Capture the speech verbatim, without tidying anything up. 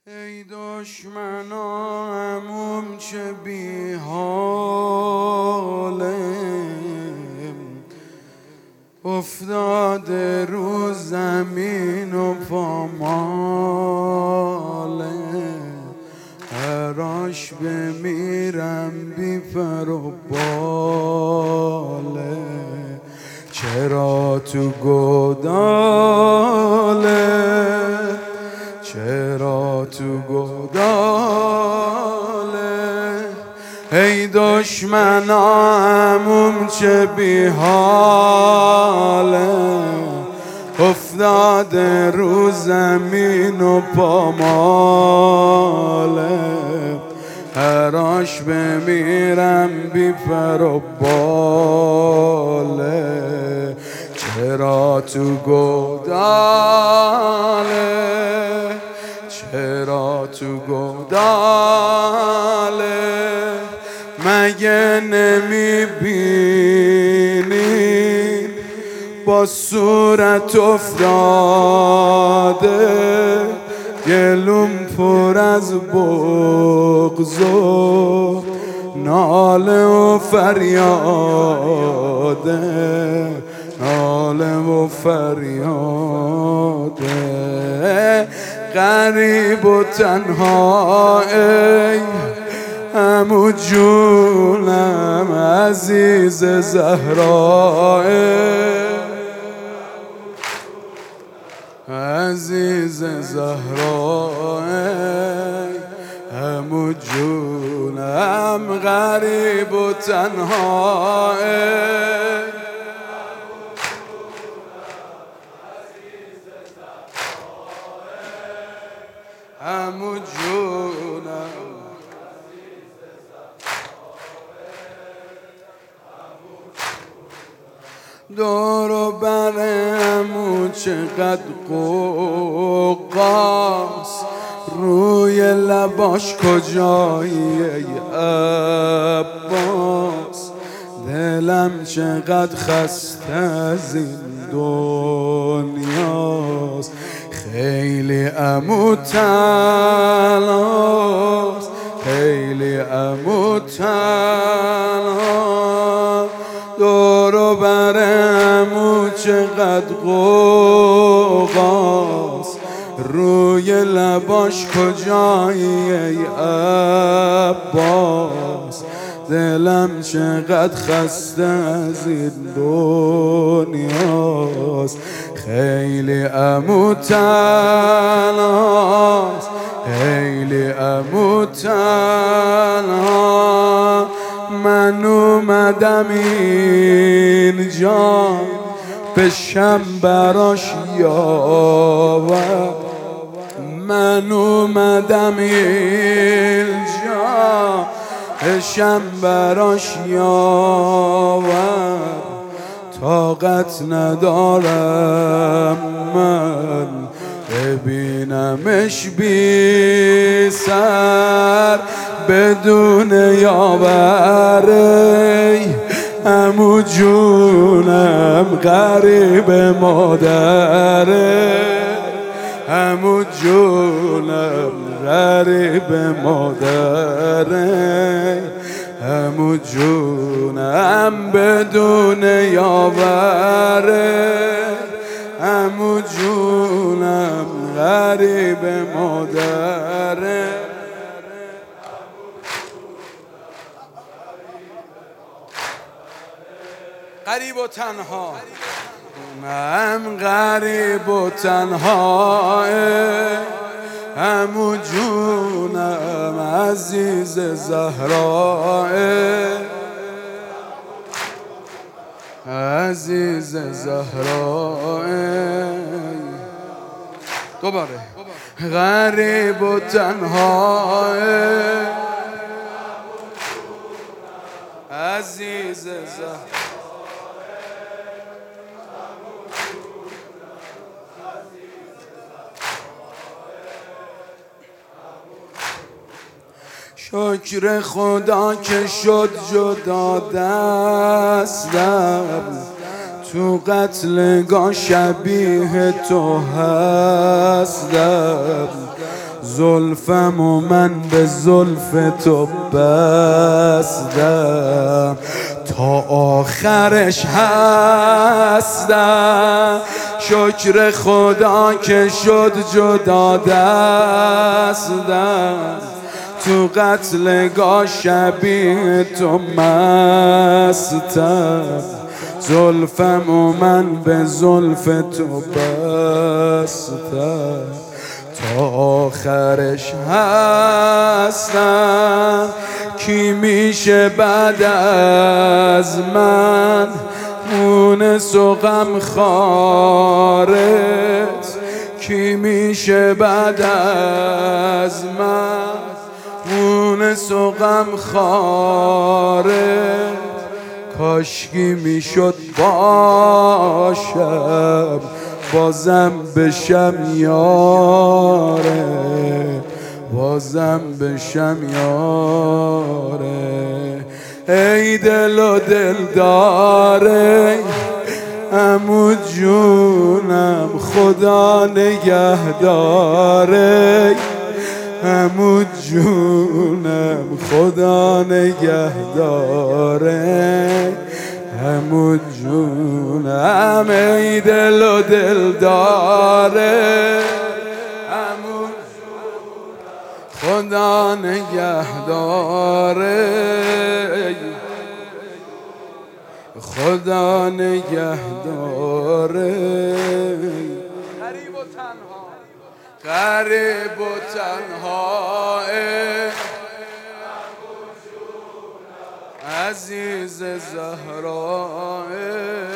ای دشمنانم چه بی حاله، افتاده رو زمین و پاماله. هراش بمیرم بی پر و باله، چرا تو گوداله، چرا تو گوداله. ای دشمنانم چه بی حاله، افتاده رو زمین و پاماله. هراش بمیرم بی پر و باله، چرا تو گوداله، چرا تو گوداله. مگه نمیبینی با صورت افتاده، گلوم پر از بغض و ناله و فریاده، ناله و فریاده. غریب و تنها ای عمو جونم، عزیز زهرا، عزیز زهرا، عمو جونم. غریب و تنها عمو جونم. دور و بر عمو چقدر قوقاست، روی لباش کجایی ای عباس. دلم چقدر خسته از این دنیاست، خیلی عمو تنهاست، خیلی عمو تنهاست. دور و بر عمو چقدر قوقاست، روی لباش کجایی ای عباس. دلم چقدر خسته از این دنیاست، خیلی عمو تنهاست، خیلی عمو تنها. من اومدم اینجا بشم براش یاور، من اومدم اینجا بشم براش یاور. طاقت ندارم من ببینمش بی سر بدون یاور. عمو جونم غریب مادره، عمو جونم غریب مادره. عمو جونم بدون یاوره، عمو جونم غریب مادره. غریب و تنها، من غریب و تنها، عمو جونم عزیز زهرا، عزیز زهرا. دوباره غریب و تنها، عزیز زهرا. شکر خدا که شد جدا دستم، تو قتلگاه شبیه تو هستم. زلفم و من به زلف تو بستم تا آخرش هستم. شکر خدا که شد جدا دستم، تو قتلگاه شبیه تو مستم. زلفم و من به زلف تو بستم تا آخرش هستم. کی میشه بعد از من مونس و غم خارت؟ کی میشه بعد از من مونس و غم خارت؟ کاشکی میشد باشم بازم بشم یاره، بازم بشم یاره. ای دل و دل داره عمو جونم، خدا نگهداره. عمو جونم خدا نگهداره. عمو جونم ای دل و دل داره. عمو خدا نگهداره. خدا نگهداره. غریب و تنها، غریب و تنها عزیز زهرا.